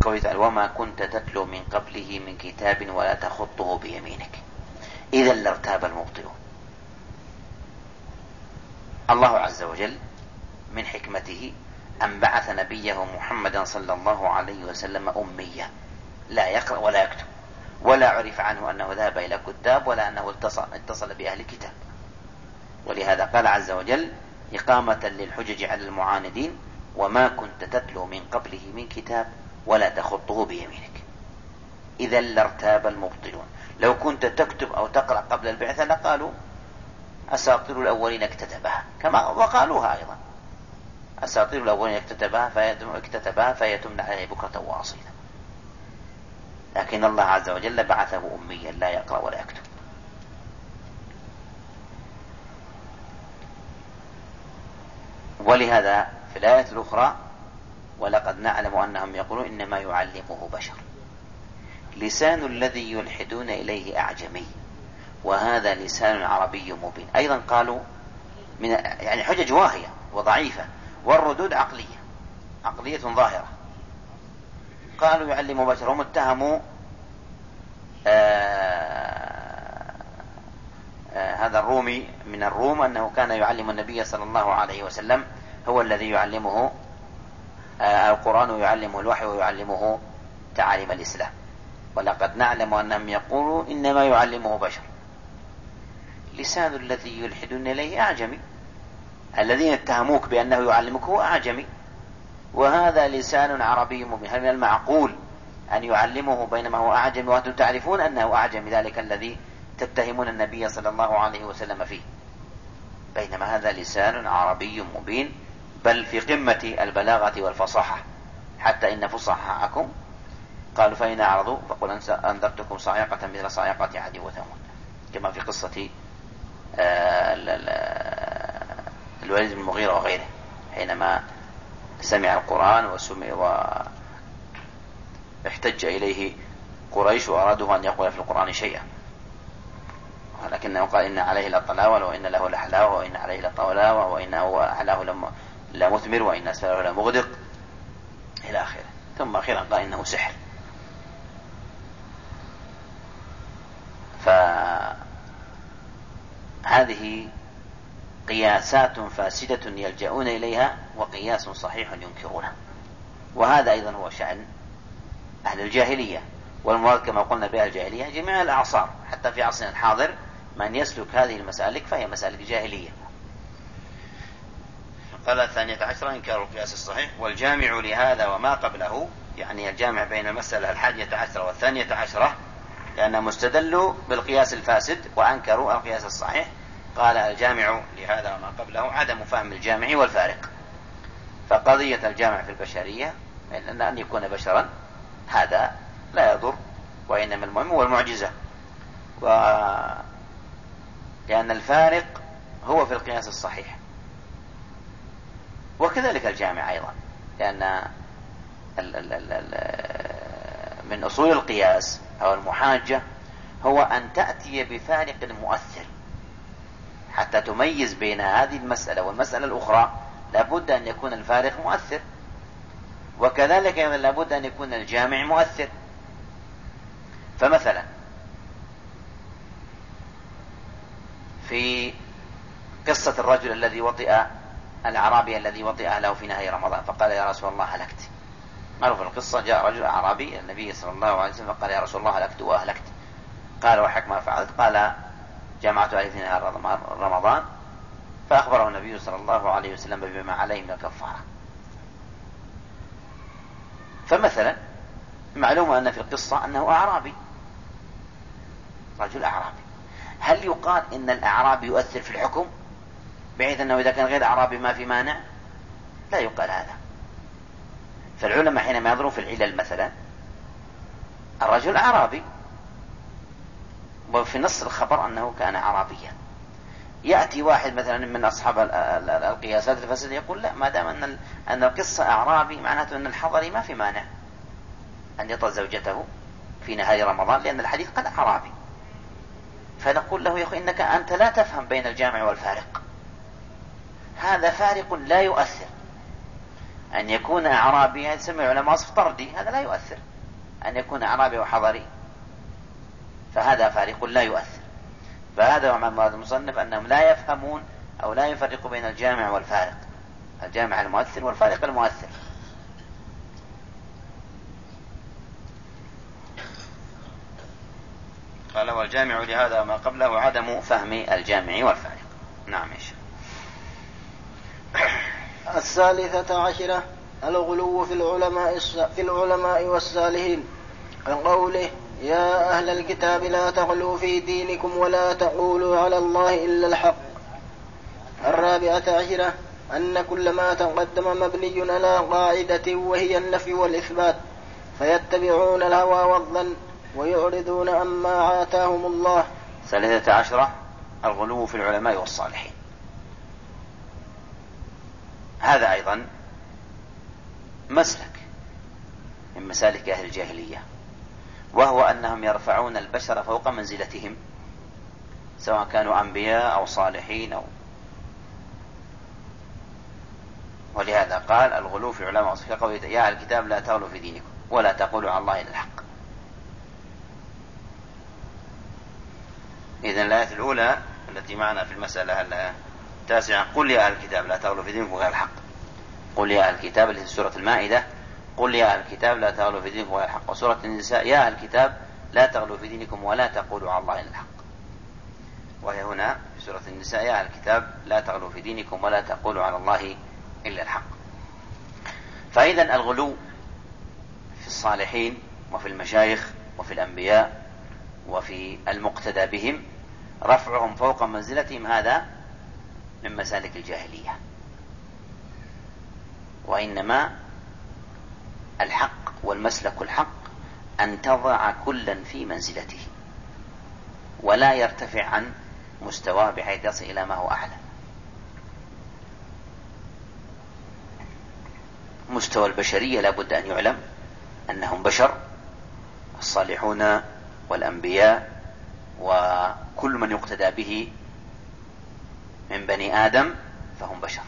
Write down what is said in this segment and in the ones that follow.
قوله تعالى وما كنت تتلو من قبله من كتاب ولا تخطه بيمينك إذا لارتاب المبطلون. الله عز وجل من حكمته أن بعث نبيه محمدا صلى الله عليه وسلم أميا لا يقرأ ولا يكتب، ولا عرف عنه أنه ذهب إلى كتاب ولا أنه اتصل بأهل كتاب. ولهذا قال عز وجل إقامة للحجج على المعاندين وما كنت تتلو من قبله من كتاب ولا تخطه بيمينك إذا لارتاب المبطلون. لو كنت تكتب أو تقرأ قبل البعثة لقالوا أساطير الأولين اكتتبها، كما وقالوها أيضا أساطير الأولين اكتتبها فيتمن عليه بكرة وأصيلا. لكن الله عز وجل بعثه أميا لا يقرأ ولا يكتب. ولهذا في الآية الأخرى ولقد نعلم أنهم يقولون إنما يعلمه بشر لسان الذي يلحدون إليه أعجمي وهذا لسان عربي مبين. أيضا قالوا من يعني حجج واهية وضعيفة والردود عقلية ظاهرة. قالوا يعلم بشر، هم اتهموا هذا الرومي من الروم أنه كان يعلم النبي صلى الله عليه وسلم، هو الذي يعلمه القرآن ويعلمه الوحي ويعلمه تعاليم الإسلام. ولقد نعلم أنهم يقولوا إنما يعلمه بشر لسان الذي يلحدون إليه أعجمي. الذين اتهموك بأنه يعلمك هو أعجمي وهذا لسان عربي مبين. هل من المعقول أن يعلمه بينما هو أعجمي وأنتم تعرفون أنه أعجمي، ذلك الذي تتهمون النبي صلى الله عليه وسلم فيه، بينما هذا لسان عربي مبين بل في قمة البلاغة والفصاحة، حتى إن فصحاءكم قالوا فإن أعرضوا فقل أنذرتكم صاعقة مثل صاعقة عاد وثمود، كما في قصة الوليد بن المغيرة وغيره حينما سمع القرآن واحتج إليه قريش وأرادوا أن يقول في القرآن شيئا، ولكنه قال إن عليه لطلاوة وإن له لحلاوة وإن عليه لطلاوة وإنه أعلاه لمثمر وإن أسفله لمغدق إلى آخره. ثم أخيرا قال إنه سحر. فهذه قياسات فاسدة يلجؤون إليها وقياس صحيح ينكرونه. وهذا أيضا هو شأن أهل الجاهلية، والمراد كما قلنا بها الجاهلية جميع الأعصار، حتى في عصرنا الحاضر من يسلك هذه المسالك فهي مسالك جاهلية. قال 12 إنكار القياس الصحيح والجامع لهذا وما قبله، يعني الجامع بين المسألة 11 و12 لأنه مستدلوا بالقياس الفاسد وأنكروا القياس الصحيح. قال الجامع لهذا وما قبله عدم فهم الجامع والفارق. فقضية الجامع في البشرية أن يكون بشرا هذا لا يضر، وإنما المهم هو المعجزة، لأن الفارق هو في القياس الصحيح. وكذلك الجامع أيضا، لأن من أصول القياس أو المحاجة هو أن تأتي بفارق مؤثر حتى تميز بين هذه المسألة والمسألة الأخرى. لابد أن يكون الفارق مؤثر، وكذلك لابد أن يكون الجامع مؤثر. فمثلا في قصة الرجل الذي وطئ الأعرابي الذي وطئ أهله في نهاية رمضان فقال يا رسول الله هلكت. معروف القصة، جاء رجل أعرابي النبي صلى الله عليه وسلم فقال يا رسول الله هلكت وأهلكت. قال وحك ما فعلت؟ قال جمعت أهلي في نهاية رمضان، فأخبره النبي صلى الله عليه وسلم بما عليه من الكفارة. فمثلا معلوم أن في القصة أنه أعرابي، رجل أعرابي. هل يقال إن الأعرابي يؤثر في الحكم بحيث أنه إذا كان غير أعرابي ما في مانع؟ لا يقال هذا. فالعلماء حينما ينظرون في العلل مثلا الرجل أعرابي وفي نص الخبر أنه كان أعرابيا، يأتي واحد مثلا من أصحاب القياسات الفاسدة يقول لا، ما دام أن القصة أعرابي معناته أن الحضري ما في مانع أن يطأ زوجته في نهاية رمضان لأن الحديث قال أعرابي. فنقول له يا أخي إنك أنت لا تفهم بين الجامع والفارق، هذا فارق لا يؤثر. أن يكون أعرابي يسمى علماء وصف طردي، هذا لا يؤثر. أن يكون أعرابي وحضري فهذا فارق لا يؤثر. فهذا معنى مراد المصنف أنهم لا يفهمون أو لا يفرقوا بين الجامع والفارق، الجامع المؤثر والفارق المؤثر. قال والجامع لهذا وما قبله عدم فهم الجامع والفارق. نعم إيش. 13 الغلو في العلماء والصالحين، كقوله يا أهل الكتاب لا تغلوا في دينكم ولا تقولوا على الله إلا الحق. 14 أن كل ما تقدم مبني على قاعدة وهي النفي والإثبات، فيتبعون الهوى والظن ويعرضون عما آتاهم الله. 13 الغلو في العلماء والصالحين. هذا أيضا مسلك من مسالك أهل الجاهلية، وهو أنهم يرفعون البشر فوق منزلتهم سواء كانوا أنبياء أو صالحين ولهذا قال الغلو في علماء والصالحين قوله يا أهل الكتاب لا تغلوا في دينكم ولا تقولوا على الله إلا الحق. إذن الآية الأولى التي معنا في المسألة التاسعة قل يا أهل الكتاب لا تغلوا في دينكم غير الحق. قل يا أهل الكتاب التي في سورة المائدة قل يا أهل الكتاب لا تغلوا في دينكم غير الحق. وسورة النساء يا أهل الكتاب لا تغلوا في دينكم ولا تقولوا على الله إلا الحق. وهي هنا في سورة النساء يا أهل الكتاب لا تغلوا في دينكم ولا تقولوا على الله إلا الحق. فإذا الغلو في الصالحين وفي المشايخ وفي الأنبياء وفي المقتدى بهم رفعهم فوق منزلتهم هذا من مسالك الجاهلية، وإنما الحق والمسلك الحق أن تضع كلا في منزلته ولا يرتفع عن مستواه بحيث يصل إلى ما هو أعلى. مستوى البشرية لا بد أن يعلم أنهم بشر، الصالحون والأنبياء وكل من يقتدى به من بني آدم فهم بشر،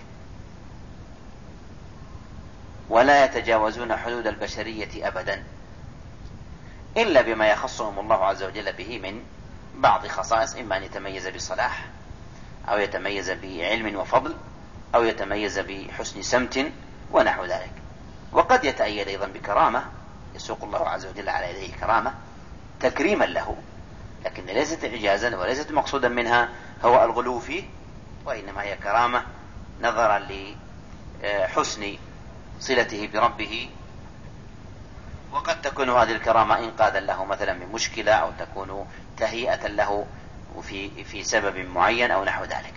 ولا يتجاوزون حدود البشرية أبدا إلا بما يخصهم الله عز وجل به من بعض خصائص، إما أن يتميز بصلاح أو يتميز بعلم وفضل أو يتميز بحسن سمت ونحو ذلك. وقد يتأيد أيضا بكرامة يسوق الله عز وجل على يديه كرامة تكريما له، لكن ليست إعجازا وليست مقصودا منها هو الغلو فيه، وإنما هي كرامة نظرا لحسن صلته بربه. وقد تكون هذه الكرامة إنقاذا له مثلا من مشكلة أو تكون تهيئة له في سبب معين أو نحو ذلك،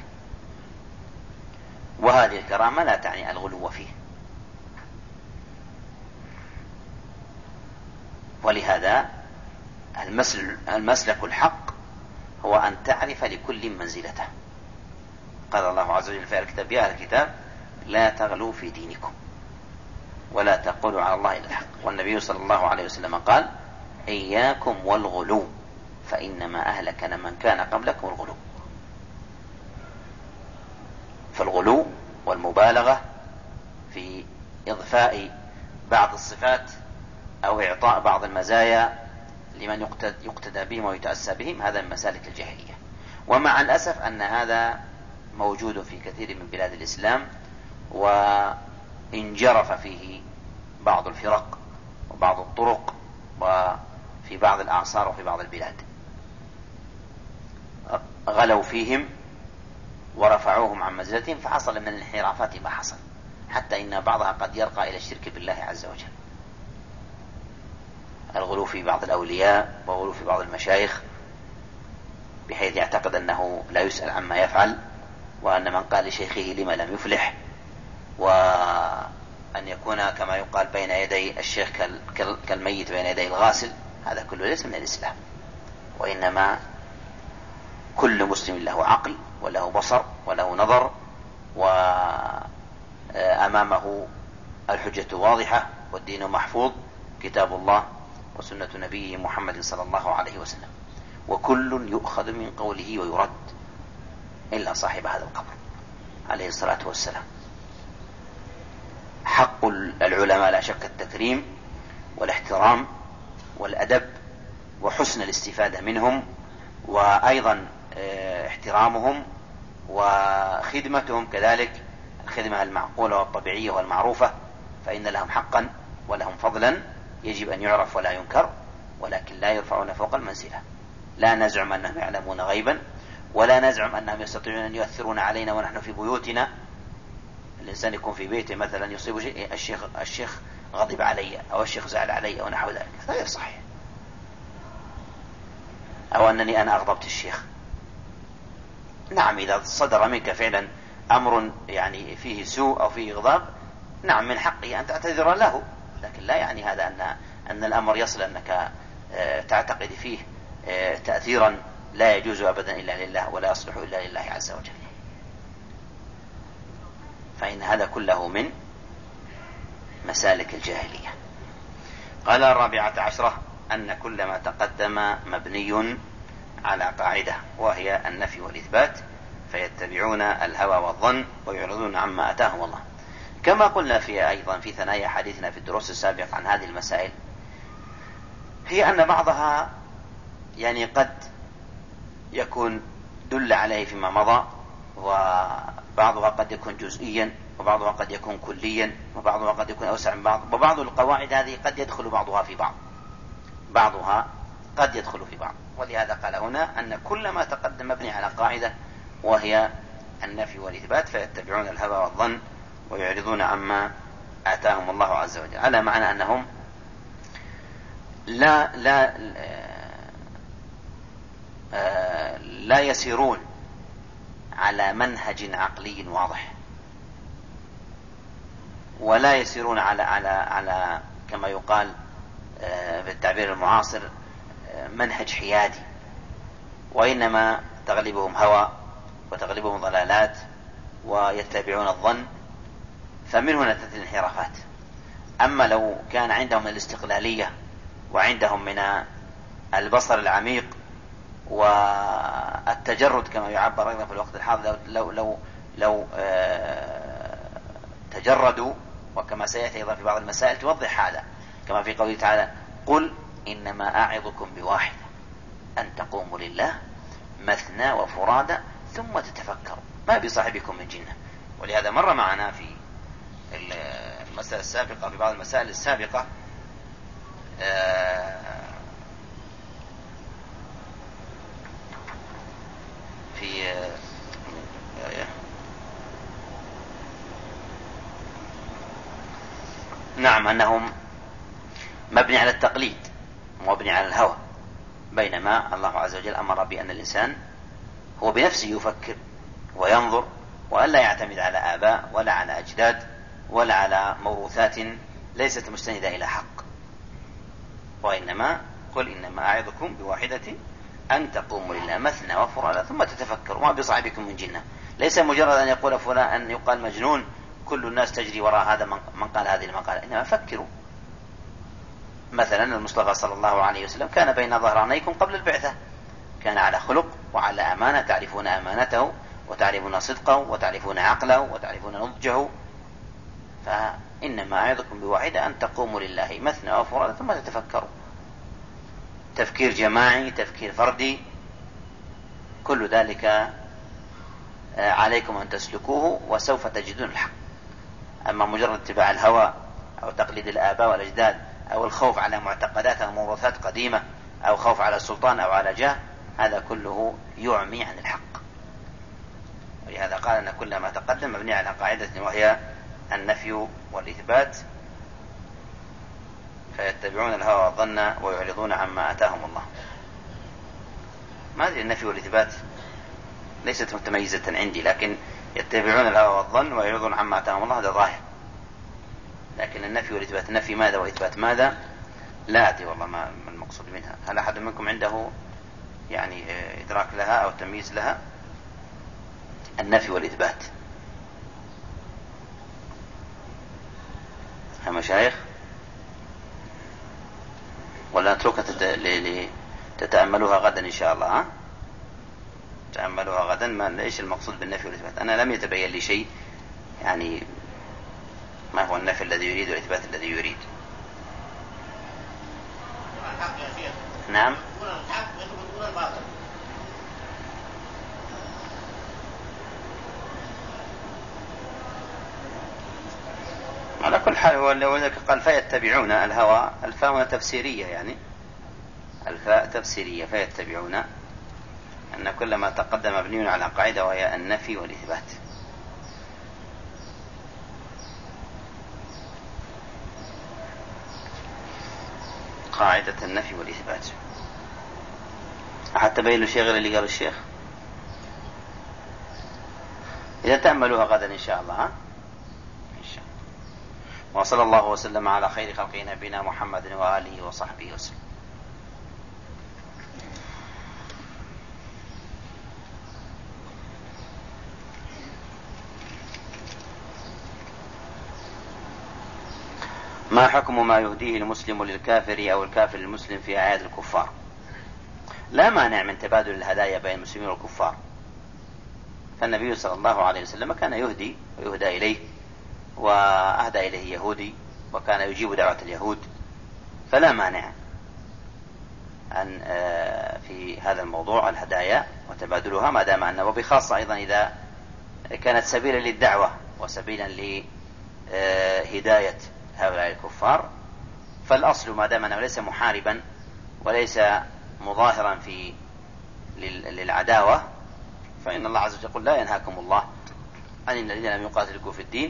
وهذه الكرامة لا تعني الغلو فيه. ولهذا المسلك الحق هو أن تعرف لكل منزلته. قال الله عز وجل في الكتاب يا أهل الكتاب لا تغلوا في دينكم ولا تقولوا على الله إلا الحق. والنبي صلى الله عليه وسلم قال إياكم والغلو فإنما أهلك من كان قبلكم الغلو. فالغلو والمبالغة في إضفاء بعض الصفات أو إعطاء بعض المزايا لمن يقتدى بهم ويتأسى بهم هذا من مسالك الجاهلية. ومع الأسف أن هذا موجود في كثير من بلاد الإسلام، وانجرف فيه بعض الفرق وبعض الطرق وفي بعض الأعصار وفي بعض البلاد غلوا فيهم ورفعوهم عن منزلتهم فحصل من الانحرافات ما حصل، حتى إن بعضها قد يرقى إلى الشرك بالله عز وجل. الغلو في بعض الأولياء والغلو في بعض المشايخ بحيث يعتقد أنه لا يسأل عما يفعل، وأن من قال لشيخه لما لم يفلح، وأن يكون كما يقال بين يدي الشيخ كالميت بين يدي الغاسل. هذا كله ليس من الإسلام، وإنما كل مسلم له عقل وله بصر وله نظر وأمامه الحجة واضحة والدين محفوظ، كتاب الله وسنة نبيه محمد صلى الله عليه وسلم، وكل يؤخذ من قوله ويرد إلا صاحب هذا القبر عليه الصلاة والسلام. وحق العلماء لا شك التكريم والاحترام والأدب وحسن الاستفادة منهم، وأيضا احترامهم وخدمتهم كذلك، الخدمة المعقولة والطبيعية والمعروفة، فإن لهم حقا ولهم فضلا يجب أن يعرف ولا ينكر، ولكن لا يرفعون فوق المنزلة. لا نزعم أنهم يعلمون غيبا، ولا نزعم أنهم يستطيعون أن يؤثرون علينا ونحن في بيوتنا. الإنسان يكون في بيته مثلا يصيب شيء، الشيخ غضب علي أو الشيخ زعل علي أو نحو ذلك، غير صحيح. أو أنني أنا أغضبت الشيخ. نعم، إذا صدر منك فعلا أمر يعني فيه سوء أو فيه غضب، نعم من حقه أن تعتذر له، لكن لا يعني هذا أن الأمر يصل أنك تعتقد فيه تأثيرا لا يجوز أبدا إلا لله ولا يصلح إلا لله عز وجل، فإن هذا كله من مسالك الجاهلية. قال 14 أن كل ما تقدم مبني على قاعدة، وهي النفي والإثبات، فيتبعون الهوى والظن ويعرضون عما أتاهم الله. كما قلنا أيضا في ثنايا حديثنا في الدروس السابقة عن هذه المسائل، هي أن بعضها يعني قد يكون دل عليه فيما مضى، وبعضها قد يكون جزئيا، وبعضها قد يكون كليا، وبعضها قد يكون أوسع من بعض، وبعض القواعد هذه قد يدخل بعضها في بعضها قد يدخل في بعض. ولهذا قال هنا أن كل ما تقدم مبني على قاعدة، وهي النفي والإثبات، فيتبعون الهوى والظن ويعرضون عما آتاهم الله عز وجل، على معنى أنهم لا يسيرون على منهج عقلي واضح، ولا يسيرون على كما يقال بالتعبير المعاصر منهج حيادي، وإنما تغلبهم هوى وتغلبهم ضلالات ويتبعون الظن، فمن هنا تأتي الانحرافات. أما لو كان عندهم من الاستقلالية وعندهم من البصر العميق والتجرد كما يعبر أيضا في الوقت الحاضر، لو تجردوا، وكما سيأتي أيضا في بعض المسائل توضح هذا، كما في قوله تعالى: قل إنما أعظكم بواحدة أن تقوموا لله مثنى وفرادى ثم تتفكروا ما بصاحبكم من جنة. ولهذا مر معنا في المسألة السابقة، في بعض المسائل السابقة، في نعم أنهم مبني على التقليد ومبني على الهوى، بينما الله عز وجل أمر بأن الإنسان هو بنفسه يفكر وينظر، وألا يعتمد على آباء ولا على أجداد ولا على موروثات ليست مستندة إلى حق، وإنما قل إنما أعظكم بواحدة أن تقوموا لله مثنى وفرادى ثم تتفكروا ما بصاحبكم من جنة. ليس مجرد أن يقول فلان، أن يقال مجنون كل الناس تجري وراء هذا من قال هذه المقالة، إنما فكروا. مثلا المصطفى صلى الله عليه وسلم كان بين ظهرانيكم قبل البعثة، كان على خلق وعلى أمانة، تعرفون أمانته وتعرفون صدقه وتعرفون عقله وتعرفون نضجه، فإنما أعظكم بواحدة أن تقوموا لله مثنى وفرادى ثم تتفكروا. تفكير جماعي، تفكير فردي، كل ذلك عليكم أن تسلكوه وسوف تجدون الحق. أما مجرد اتباع الهوى أو تقليد الآباء والأجداد أو الخوف على معتقدات أو موروثات قديمة أو خوف على السلطان أو على جاه، هذا كله يعمي عن الحق. ولهذا قال أن كل ما تقدم مبني على قاعدة، وهي النفي والإثبات، فيتبعون الهوى والظن ويعرضون عما آتاهم الله. ما أدري، النفي والإثبات ليست متميزة عندي، لكن يتبعون الهوى والظن ويعرضون عما آتاهم الله هذا ظاهر، لكن النفي والإثبات، نفي ماذا وإثبات ماذا لا أدري والله ما المقصود منها. هل أحد منكم عنده يعني إدراك لها أو تمييز لها؟ النفي والإثبات يا مشايخ، ولا نتركها تتأملوها غدا إن شاء الله؟ تأملوها غدا. ما إيش المقصود بالنفي والإثبات؟ أنا لم يتبين لي شيء يعني ما هو النفي الذي يريد والإثبات الذي يريد. نعم. على كل حال هو لو قال فيتبعون الهوى، الفاء تفسيرية، يعني الفاء تفسيرية، فيتبعون أن كل ما تقدم مبني على قاعدة وهي النفي والإثبات. قاعدة النفي والإثبات. حتى بين له شيء غير اللي قال الشيخ، إذا تأملوها غدا إن شاء الله. إن شاء الله. وصلى الله وسلم على خير خلقه نبينا محمد وآله وصحبه وسلم. ما حكم ما يهديه المسلم للكافر أو الكافر للمسلم في أعياد الكفار؟ لا مانع من تبادل الهدايا بين المسلمين والكفار، فالنبي صلى الله عليه وسلم كان يهدي ويهدى إليه، وأهدى إليه يهودي وكان يجيب دعوة اليهود، فلا مانع أن في هذا الموضوع الهدايا وتبادلها، ما دام أنه، وبخاصة أيضا إذا كانت سبيلا للدعوة وسبيلا لهداية هؤلاء الكفار، فالأصل ما دام أنه ليس محاربا وليس مظاهرا للعداوة، فإن الله عز وجل يقول لا ينهاكم الله عن الذين لم يقاتلوكم في الدين،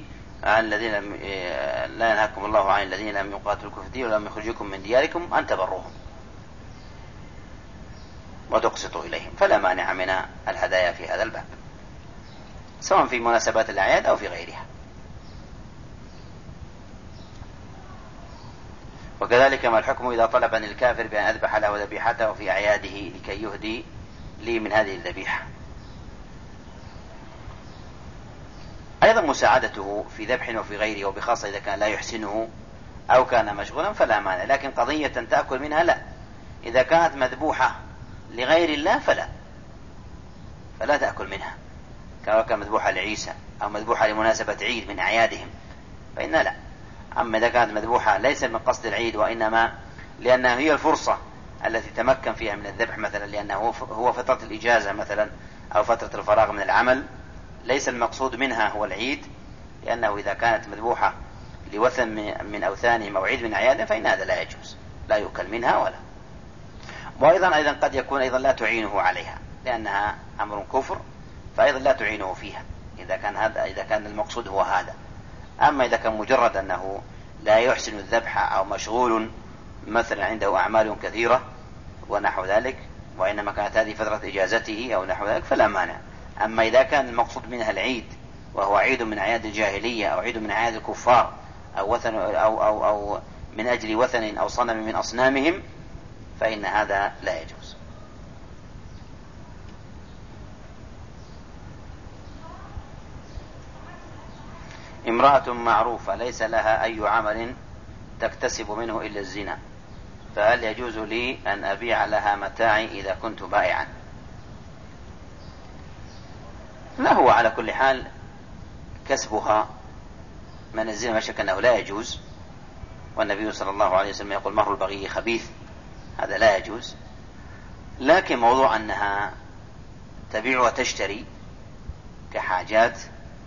لا ينهاكم الله عن الذين لم يقاتلوكم في الدين ولم يخرجوكم من دياركم أن تبروهم وتقسطوا إليهم. فلا مانع من الهدايا في هذا الباب، سواء في مناسبات الأعياد أو في غيرها. وكذلك ما الحكم إذا طلبني الكافر بأن أذبح له ذبيحته في أعياده لكي يهدي لي من هذه الذبيحة؟ أيضا مساعدته في ذبح وفي غيره، وبخاصة إذا كان لا يحسنه أو كان مشغولا فلا مانع، لكن قضية تأكل منها لا. إذا كانت مذبوحة لغير الله فلا تأكل منها، كان مذبوحة لعيسى أو مذبوحة لمناسبة عيد من أعيادهم فإنها لا. أما إذا كانت مذبوحة ليس من قصد العيد وإنما لأنها هي الفرصة التي تمكن فيها من الذبح، مثلا لأنه هو فترة الإجازة مثلا أو فترة الفراغ من العمل، ليس المقصود منها هو العيد، لأنه إذا كانت مذبوحة لوثن من أوثانهم أو عيد من أعيادهم فإن هذا لا يجوز، لا يؤكل منها ولا. وأيضا قد يكون أيضا لا تعينه عليها لأنها أمر كفر، فأيضا لا تعينه فيها إذا كان المقصود هو هذا. أما إذا كان مجرد أنه لا يحسن الذبح أو مشغول مثلا عنده أعمال كثيرة ونحو ذلك، وإنما كانت هذه فترة إجازته أو نحو ذلك فلا مانع. أما إذا كان المقصود منها العيد وهو عيد من أعياد الجاهلية أو عيد من أعياد الكفار أو وثن أو من أجل وثن أو صنم من أصنامهم فإن هذا لا يجوز. امرأة معروفة ليس لها أي عمل تكتسب منه إلا الزنا، فهل يجوز لي أن أبيع لها متاعي إذا كنت بائعا؟ لا، هو على كل حال كسبها من الزنا ما شك أنه لا يجوز، والنبي صلى الله عليه وسلم يقول مهر البغي خبيث، هذا لا يجوز. لكن موضوع أنها تبيع وتشتري كحاجات،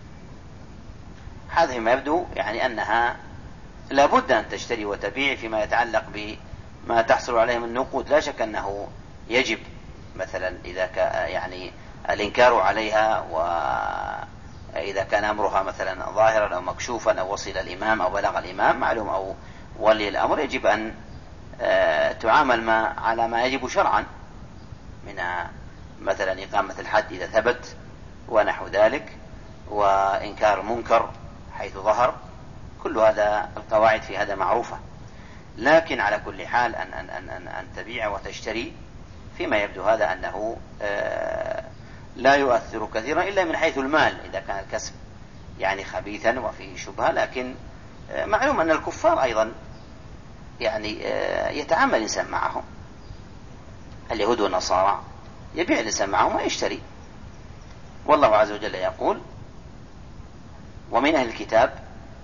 هذا ما يبدو يعني أنها لابد أن تشتري وتبيع فيما يتعلق بما تحصل عليه من نقود. لا شك أنه يجب مثلا إذا يعني الإنكار عليها، وإذا كان أمرها مثلا ظاهرا أو مكشوفا أو وصل الإمام أو بلغ الإمام معلوم أو ولي الأمر، يجب أن تعامل على ما يجب شرعا من مثلا إقامة الحد إذا ثبت ونحو ذلك، وإنكار المنكر حيث ظهر، كل هذا القواعد في هذا معروفة. لكن على كل حال أن تبيع وتشتري فيما يبدو هذا أنه لا يؤثر كثيرا إلا من حيث المال إذا كان الكسب يعني خبيثا وفيه شبهة. لكن معلوم أن الكفار أيضا يعني يتعامل الإنسان معهم، اليهود والنصارى يبيع الإنسان معهم ويشتري. والله عز وجل يقول ومن أهل الكتاب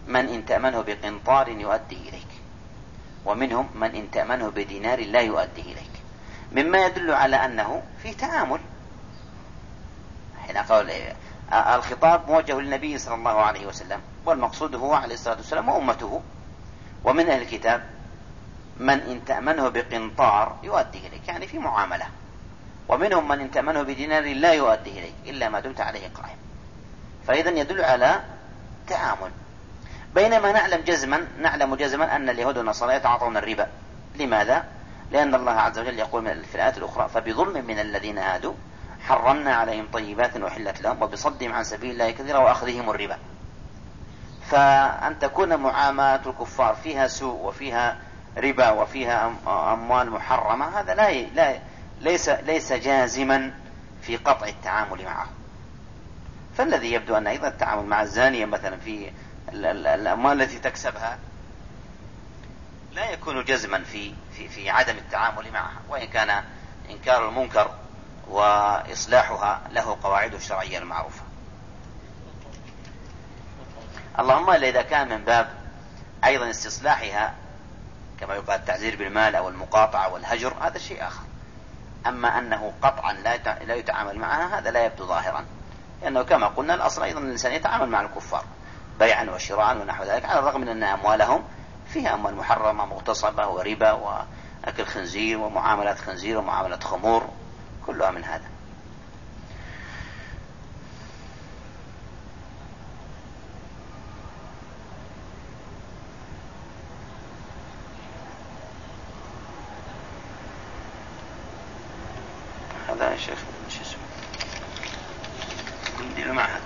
من إن تأمنه بقنطار يؤدي إليك، ومنهم من إن تأمنه بدينار لا يؤدي إليك، مما يدل على أنه في تعامل. حين قال الخطاب موجه للنبي صلى الله عليه وسلم، والمقصود هو عليه الصلاة والسلام وأمته. ومن أهل الكتاب من إن تأمنه بقنطار يؤدي إليك، يعني في معاملة. ومنهم من إن تأمنه بدينار لا يؤدي إليك إلا ما دمت عليه قائم. فإذا يدل على تعامل. بينما نعلم جزما أن اليهود والنصارى يتعاطون الربا. لماذا؟ لأن الله عز وجل يقول في الآيات الأخرى: فبظلم من الذين هادوا حرمنا عليهم طيبات وحلت لهم وبصدهم عن سبيل الله كثيرا وأخذهم الربا. فأن تكون معاملات الكفار فيها سوء وفيها ربا وفيها أموال محرمة، هذا ليس جازما في قطع التعامل معه. فالذي يبدو أن أيضا التعامل مع الزانية مثلا في الأموال التي تكسبها لا يكون جزما في عدم التعامل معها، وإن كان إنكار المنكر وإصلاحها له قواعد الشرعية المعروفة. اللهم إلا إذا كان من باب أيضا استصلاحها كما يقال التعزير بالمال أو المقاطعة والهجر، هذا شيء آخر. أما أنه قطعا لا يتعامل معها، هذا لا يبدو ظاهرا، لأنه كما قلنا الأصل أيضا الإنسان يتعامل مع الكفار بيعا وشراء ونحو ذلك، على الرغم من أن أموالهم فيها أموال محرمة مغتصبة وربا وأكل خنزير ومعاملات خنزير ومعاملات خمور، كلها من هذا. هذا يا شيخ شو اسمه مدير المعهد.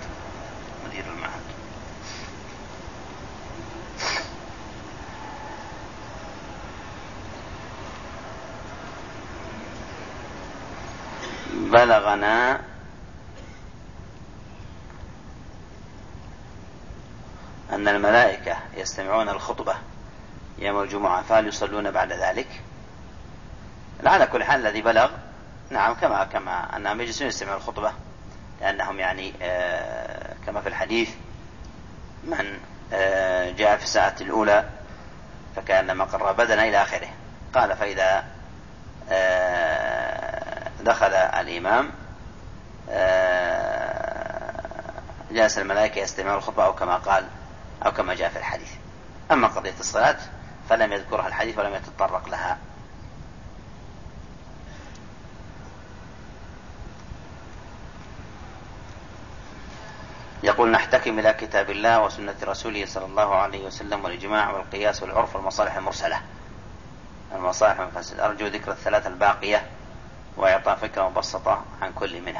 بلغنا أن الملائكة يستمعون الخطبة يوم الجمعة فهل يصلون بعد ذلك؟ على كل حال الذي بلغ نعم كما أنهم يجلسون يستمعون الخطبة، لأنهم يعني كما في الحديث: من جاء في الساعة الأولى فكأنما قرى بدنا إلى آخره. قال: فإذا دخل الإمام جلس الملائكة يستمعون الخطبة، أو كما قال أو كما جاء في الحديث. أما قضية الصلاة فلم يذكرها الحديث ولم يتطرق لها. يقول: نحتكم إلى كتاب الله وسنة رسوله صلى الله عليه وسلم والإجماع والقياس والعرف والمصالح المرسلة. المصالح المفسدة أرجو ذكر الثلاثة الباقية وإعطاء فكرة مبسطة عن كل منها.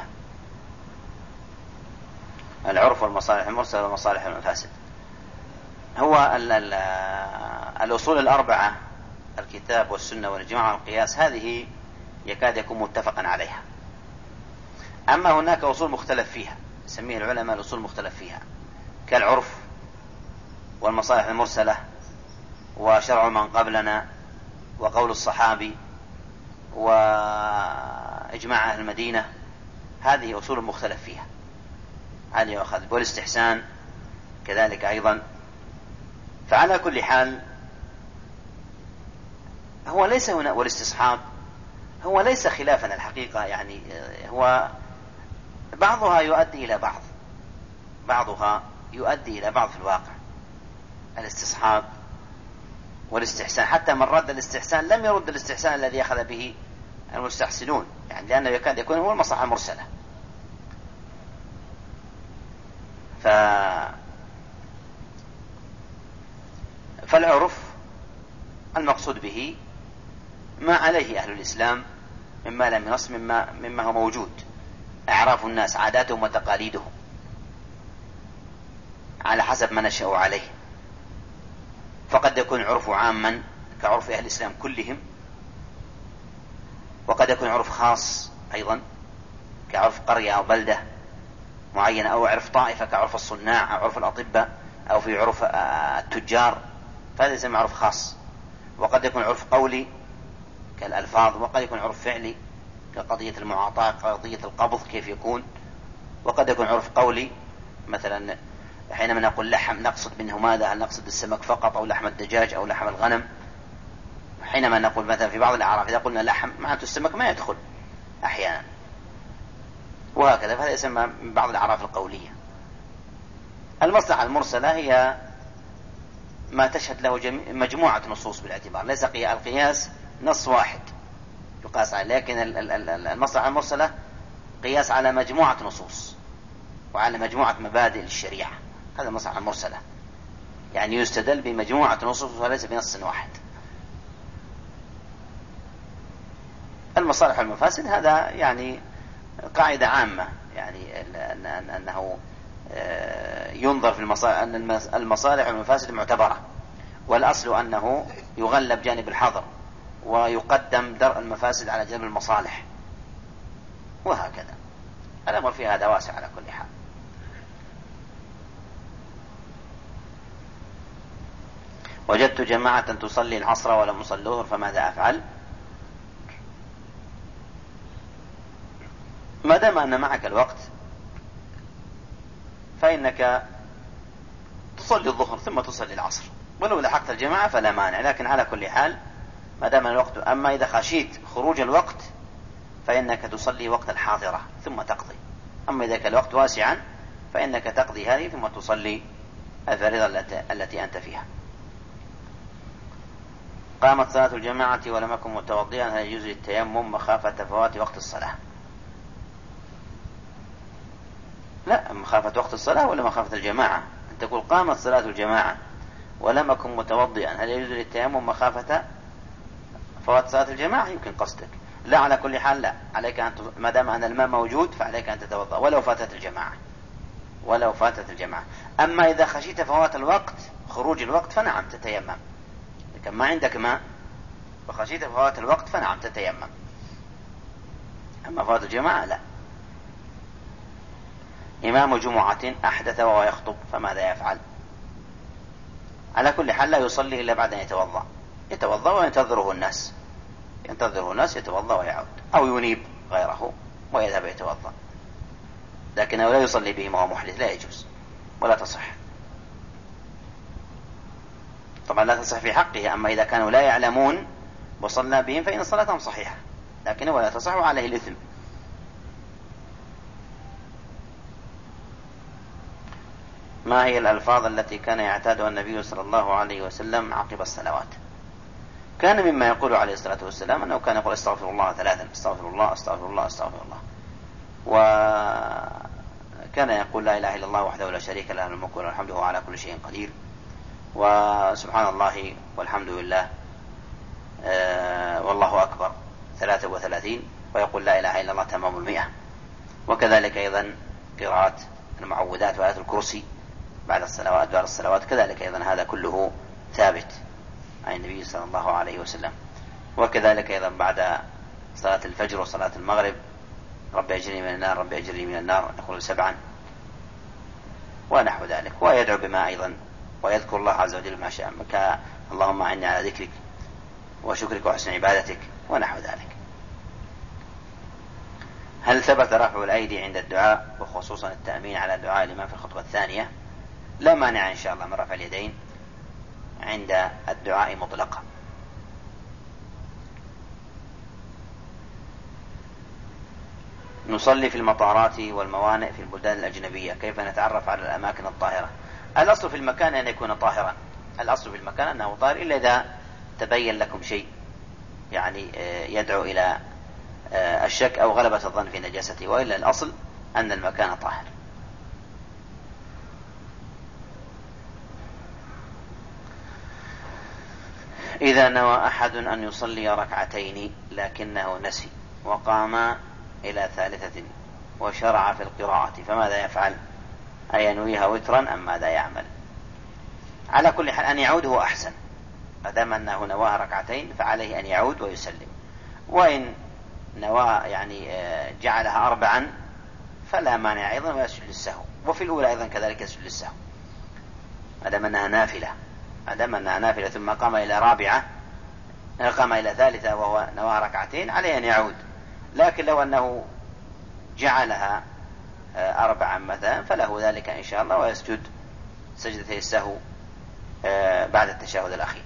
العرف والمصالح المرسلة والمصالح المفاسد. هو الأصول الأربعة: الكتاب والسنة والإجماع والقياس، هذه يكاد يكون متفقا عليها. أما هناك أصول مختلف فيها، يسميه العلماء الأصول مختلف فيها، كالعرف والمصالح المرسلة وشرع من قبلنا وقول الصحابي وإجماع أهل المدينة. هذه أصول مختلف فيها، هذه يؤخذ. والاستحسان كذلك أيضا. فعلى كل حال هو ليس هنا، والاستصحاب هو ليس خلافا الحقيقة، يعني هو بعضها يؤدي إلى بعض، بعضها يؤدي إلى بعض في الواقع. الاستصحاب والاستحسان، حتى من رد الاستحسان لم يرد الاستحسان الذي أخذ به المستحسنون، يعني لأنه يكاد يكون هو المصلحة المرسلة. فالعرف المقصود به ما عليه أهل الإسلام مما لم ينص مما هو موجود، أعراف الناس، عاداتهم وتقاليدهم على حسب ما نشأوا عليه. فقد يكون عرف عاما كعرف أهل الإسلام كلهم، وقد يكون عرف خاص أيضا كعرف قرية أو بلدة معينة، أو عرف طائفة كعرف الصناع أو عرف الأطباء أو في عرف التجار، فهذا يسمى عرف خاص. وقد يكون عرف قولي كالألفاظ، وقد يكون عرف فعلي كقضية المعاطاة، قضية القبض كيف يكون. وقد يكون عرف قولي مثلا حينما نقول لحم نقصد منه ماذا؟ هل نقصد السمك فقط أو لحم الدجاج أو لحم الغنم؟ حينما نقول مثلا في بعض الأعراف إذا قلنا لحم معناته السمك ما يدخل أحيانا، وهكذا، فهذا يسمى من بعض الأعراف القولية. المصلحة المرسلة هي ما تشهد له مجموعة نصوص بالاعتبار، ليس القياس نص واحد يقاس عليه، لكن المصلحة المرسلة قياس على مجموعة نصوص وعلى مجموعة مبادئ للشريعة، هذا المصلحة المرسلة، يعني يستدل بمجموعة نصوص وليس بنص واحد. المصالح والمفاسد هذا يعني قاعدة عامة، يعني أنه ينظر في المصالح، أن المصالح والمفاسد معتبرة، والأصل أنه يغلب جانب الحظر ويقدم درء المفاسد على جانب المصالح، وهكذا. الأمر في هذا واسع على كل حال. وجدت جماعة تصلي العصر ولم يصلوه فماذا أفعل؟ ما دام أن معك الوقت فإنك تصلي الظهر ثم تصلي العصر، ولو لحقت الجماعة فلا مانع، لكن على كل حال ما دام الوقت. أما إذا خشيت خروج الوقت فإنك تصلي وقت الحاضرة ثم تقضي، أما إذا كان الوقت واسعا فإنك تقضي هذه ثم تصلي الفريضة التي أنت فيها. قامت صلاة الجماعة ولم أكن متوضئا، هل يجوز التيمم مخافة فوات وقت الصلاة؟ لا، مخافة وقت الصلاة ولا مخافة الجماعة؟ أن تقول قامت صلاة الجماعة ولم أكن متوضئا، هل يجوز التيمم مخافة فوات صلاة الجماعة؟ يمكن قصدك. لا، على كل حال لا، عليك أن ما دام أن الماء موجود فعليك أن تتوضأ ولو فاتت الجماعة. أما إذا خشيت فوات الوقت خروج الوقت فنعم تتيمم، لكن ما عندك ماء وخشيت فوات الوقت فنعم تتيمم، أما فوات الجماعة لا. إمام جمعة أحدث وهو يخطب فماذا يفعل؟ على كل حال لا يصلي إلا بعد أن يتوضأ وينتظره الناس، يتوضأ ويعود، أو ينيب غيره ويذهب يتوضأ، لكنه لا يصلي بهم وهو محدث، لا يجوز ولا تصح. طبعا لا تصح في حقه، أما إذا كانوا لا يعلمون وصلى بهم فإن صلاتهم صحيحة، لكنه ولا تصح وعليه الإثم. ما هي الألفاظ التي كان يعتادها النبي صلى الله عليه وسلم عقب الصلوات؟ كان مما يقول عليه الصلاة والسلام أنه كان يقول استغفر الله 3، استغفر الله استغفر الله استغفر الله، وكان يقول لا إله إلا الله وحده لا شريك له الملك وله الحمد وهو على كل شيء قدير، وسبحان الله والحمد لله والله أكبر 33، ويقول لا إله إلا الله تمام 100. وكذلك أيضا قراءة المعوذات وآيات الكرسي بعد الصلوات كذلك أيضا هذا كله ثابت عن النبي صلى الله عليه وسلم. وكذلك أيضا بعد صلاة الفجر وصلاة المغرب رب أجرني من النار رب أجرني من النار يقول 7 ونحو ذلك، ويدعو بما أيضا ويذكر الله عز وجل ما شاء، اللهم أعني على ذكرك وشكرك وحسن عبادتك ونحو ذلك. هل ثبت رفع الأيدي عند الدعاء وخصوصا التأمين على دعاء الإمام في الخطبة الثانية؟ لا مانع إن شاء الله من رفع اليدين عند الدعاء مطلقا. نصلي في المطارات والموانئ في البلدان الأجنبية، كيف نتعرف على الأماكن الطاهرة؟ الأصل في المكان أن يكون طاهرا، الأصل في المكان أنه طاهر، إلا إذا تبين لكم شيء يعني يدعو إلى الشك أو غلبة الظن في نجاسته، وإلا الأصل أن المكان طاهر. إذا نوى أحد أن يصلي ركعتين لكنه نسي وقام إلى ثالثة وشرع في القراءة فماذا يفعل؟ أينويها وترا أم ماذا يعمل؟ على كل حال أن يعود هو أحسن، فدام أنه نواها ركعتين فعليه أن يعود ويسلم، وإن نوى يعني جعلها 4 فلا مانع أيضا ويسجد للسهو، وفي الأولى أيضا كذلك يسجد للسهو ما دام أنها نافلة ثم قام إلى ثالثة وهو نواها ركعتين عليه أن يعود. لكن لو أنه جعلها 4 مثلا فله ذلك إن شاء الله ويسجد سجدتي السهو بعد التشهد الأخير.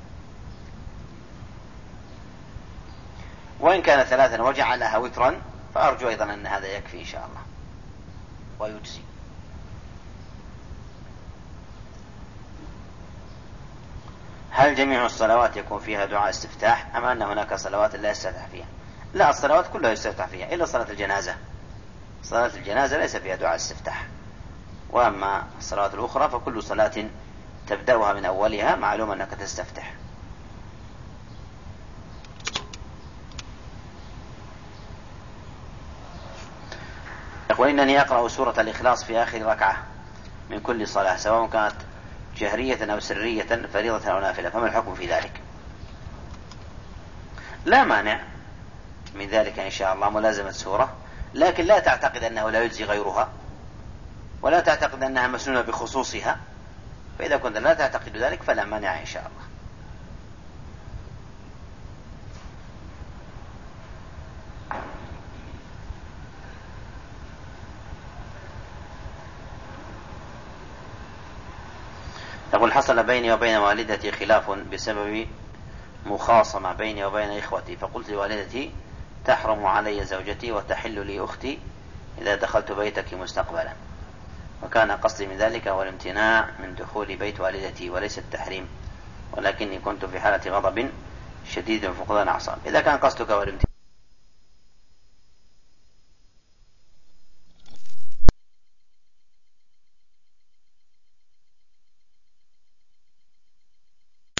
وإن كان 3 وجعلها وترا فأرجو أيضا أن هذا يكفي إن شاء الله ويجزي. هل جميع الصلوات يكون فيها دعاء استفتاح أم أن هناك صلوات لا يستفتح فيها؟ لا، الصلوات كلها يستفتح فيها إلا صلاة الجنازة. صلاة الجنازة ليس فيها دعاء استفتاح، وأما الصلوات الأخرى فكل صلاة تبدأها من أولها معلوم أنك تستفتح. يقول إنني أقرأ سورة الإخلاص في آخر ركعة من كل صلاة سواء كانت جهرية أو سرية فريضة أو نافلة، فما الحكم في ذلك؟ لا مانع من ذلك إن شاء الله ملازمة سورة، لكن لا تعتقد أنه لا يجزي غيرها، ولا تعتقد أنها مسنونة بخصوصها، فإذا كنت لا تعتقد ذلك فلا مانع إن شاء الله. يقول حصل بيني وبين والدتي خلاف بسبب مخاصمة بيني وبين إخوتي، فقلت لوالدتي تحرم علي زوجتي وتحل لي أختي إذا دخلت بيتك مستقبلا، وكان قصدي من ذلك هو الامتناع من دخول بيت والدتي وليس التحريم، ولكني كنت في حالة غضب شديد وفقدان أعصاب. إذا كان قصدك هو الامتناع